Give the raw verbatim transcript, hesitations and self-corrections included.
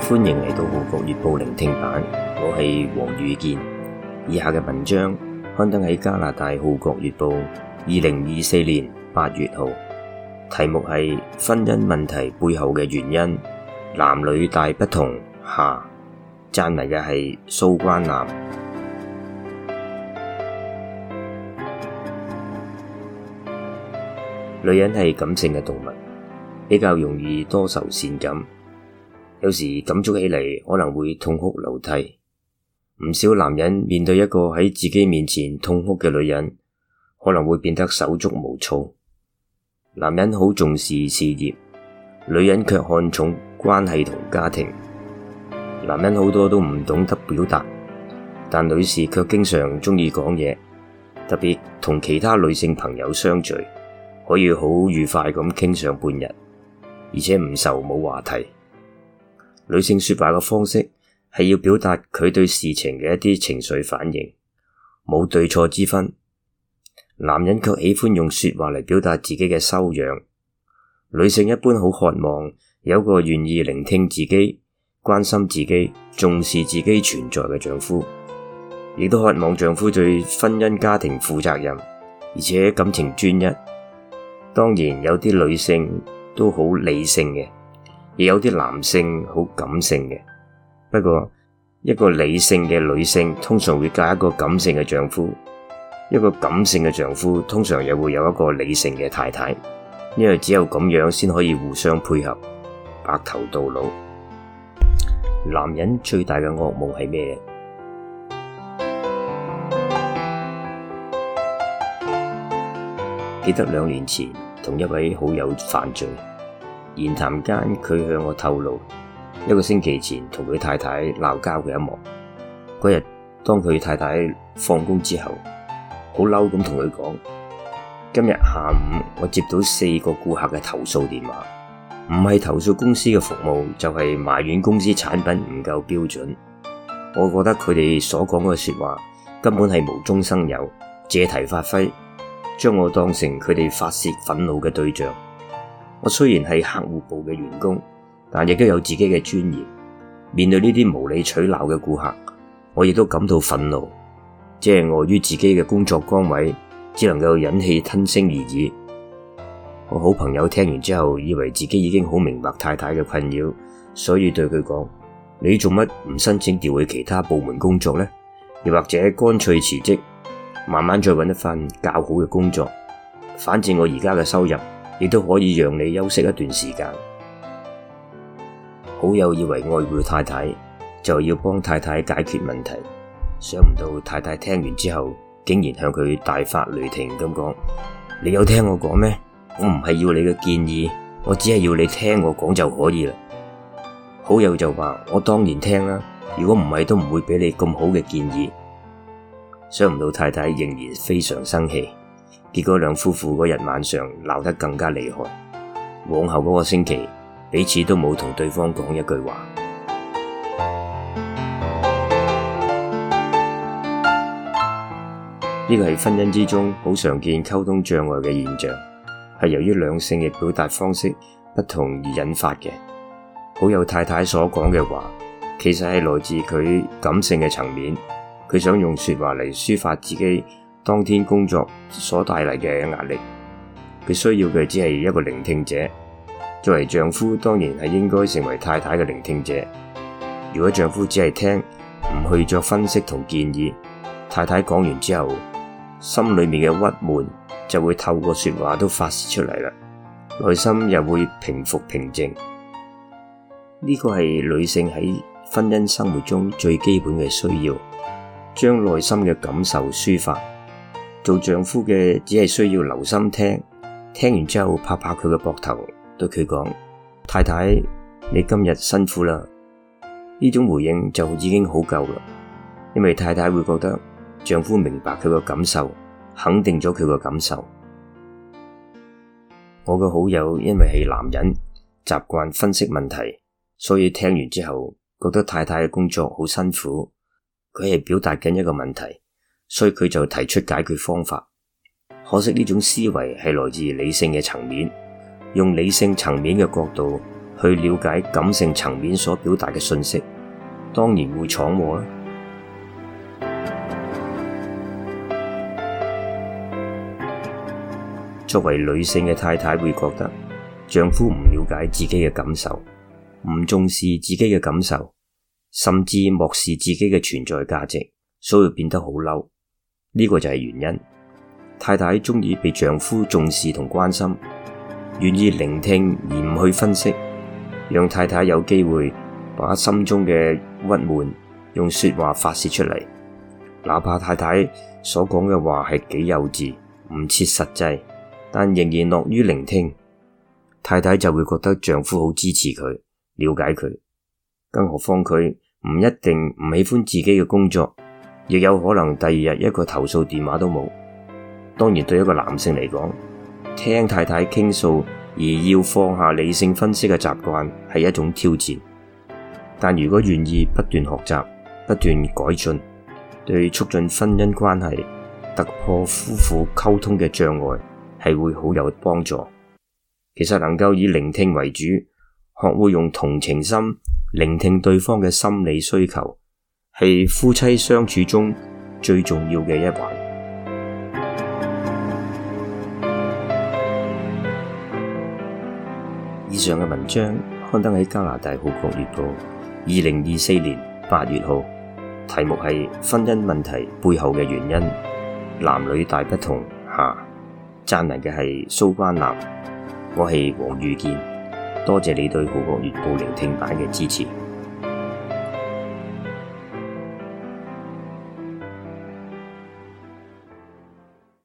歡迎嚟到《號角月報》聆聽版，我係黃宇健。以下嘅文章刊登喺加拿大《號角月報》二零二四年八月號，題目係婚姻問題背後嘅原因，男女大不同下。撰文嘅係蘇關南。女人係感性嘅動物，比較容易多愁善感，有時感觸起嚟可能會痛哭流涕。唔少男人面對一個喺自己面前痛哭嘅女人，可能會變得手足無措。男人好重視事業，女人卻看重關係同家庭。男人好多都唔懂得表達，但女士卻經常鍾意講嘢，特別同其他女性朋友相聚，可以好愉快咁傾上半日，而且唔愁冇話題。女性說話嘅方式係要表達佢對事情嘅一啲情緒反應，冇對錯之分。男人卻喜歡用說話嚟表達自己嘅修養。女性一般好渴望有個願意聆聽自己、關心自己、重視自己存在嘅丈夫，亦都渴望丈夫對婚姻家庭負責任，而且感情專一。當然有啲女性都好理性嘅，亦有啲男性好感性嘅。不過一個理性嘅女性通常會嫁一個感性嘅丈夫，一個感性嘅丈夫通常又會有一個理性嘅太太，因為只有咁樣先可以互相配合，白頭到老。男人最大嘅噩夢係咩？記得兩年前同一位好友犯罪，言談間佢向我透露一個星期前同佢太太鬧交嘅一幕。嗰日當佢太太放工之後，好嬲咁同佢講：今日下午我接到四個顧客嘅投訴電話，唔係投訴公司嘅服務，就係埋怨公司產品唔夠標準。我覺得佢哋所講嘅說話根本係無中生有，借題發揮，將我當成佢哋發洩憤怒嘅對象。我雖然係客戶部嘅員工，但亦都有自己嘅尊嚴。面對呢啲無理取鬧嘅顧客，我亦都感到憤怒，即係礙於自己嘅工作崗位，只能夠忍氣吞聲而已。我好朋友聽完之後，以為自己已經好明白太太嘅困擾，所以對佢講：你做乜唔申請調去其他部門工作呢？又或者乾脆辭職，慢慢再揾一份較好嘅工作。反正我而家嘅收入亦都可以讓你休息一段時間。好友以為愛護太太就要幫太太解決問題，想唔到太太聽完之後竟然向佢大發雷霆咁講：你有聽我講咩？我唔係要你嘅建議，我只係要你聽我講就可以啦。好友就話：我當然聽啦，如果唔係都唔會俾你咁好嘅建議。想唔到太太仍然非常生氣，結果兩夫婦嗰日晚上鬧得更加厲害。往後嗰個星期，彼此都冇同對方講一句話。呢個係婚姻之中好常見溝通障礙嘅現象，係由於兩性嘅表達方式不同而引發嘅。好友太太所講嘅話，其實係來自佢感性嘅層面，佢想用說話嚟抒發自己當天工作所帶嚟嘅壓力。佢需要嘅只係一個聆聽者。作為丈夫，當然係應該成為太太嘅聆聽者。如果丈夫只係聽，唔去作分析同建議，太太講完之後，心裏面嘅鬱悶就會透過說話都發洩出嚟啦，內心又會平復平靜。呢個係女性喺婚姻生活中最基本嘅需要，將內心嘅感受抒發。做丈夫嘅只係需要留心聽，聽完之後拍拍佢嘅膊頭，對佢講：太太，你今日辛苦啦。呢種回應就已經好夠啦，因為太太會覺得丈夫明白佢嘅感受，肯定咗佢嘅感受。我嘅好友因為係男人，習慣分析問題，所以聽完之後覺得太太嘅工作好辛苦。佢係表達緊一個問題，所以佢就提出解決方法。可惜呢種思維係來自理性嘅層面，用理性層面嘅角度去了解感性層面所表達嘅信息，當然會闖禍啦。作為女性嘅太太會覺得丈夫唔了解自己嘅感受，唔重視自己嘅感受，甚至漠視自己嘅存在價值，所以變得好嬲。呢個就係原因。太太鍾意被丈夫重視同關心，願意聆聽而唔去分析，讓太太有機會把心中嘅鬱悶用說話發洩出嚟。哪怕太太所講嘅話係幾幼稚，唔切實際，但仍然樂於聆聽，太太就會覺得丈夫好支持佢，了解佢。更何況佢唔一定唔喜歡自己嘅工作，亦有可能第二日一個投訴電話都冇。當然對一個男性嚟講，聽太太傾訴而要放下理性分析嘅習慣係一種挑戰。但如果願意不斷學習、不斷改進，對促進婚姻關係、突破夫婦溝通嘅障礙係會好有幫助。其實能夠以聆聽為主，學會用同情心聆聽對方嘅心理需求，係夫妻相處中最重要嘅一環。以上嘅文章刊登喺加拿大《號角月報》二零二四年八月號，題目係婚姻問題背後嘅原因，男女大不同下。撰文嘅係蘇關南，我係黃裕健，多謝你對《號角月報》聆聽版嘅支持。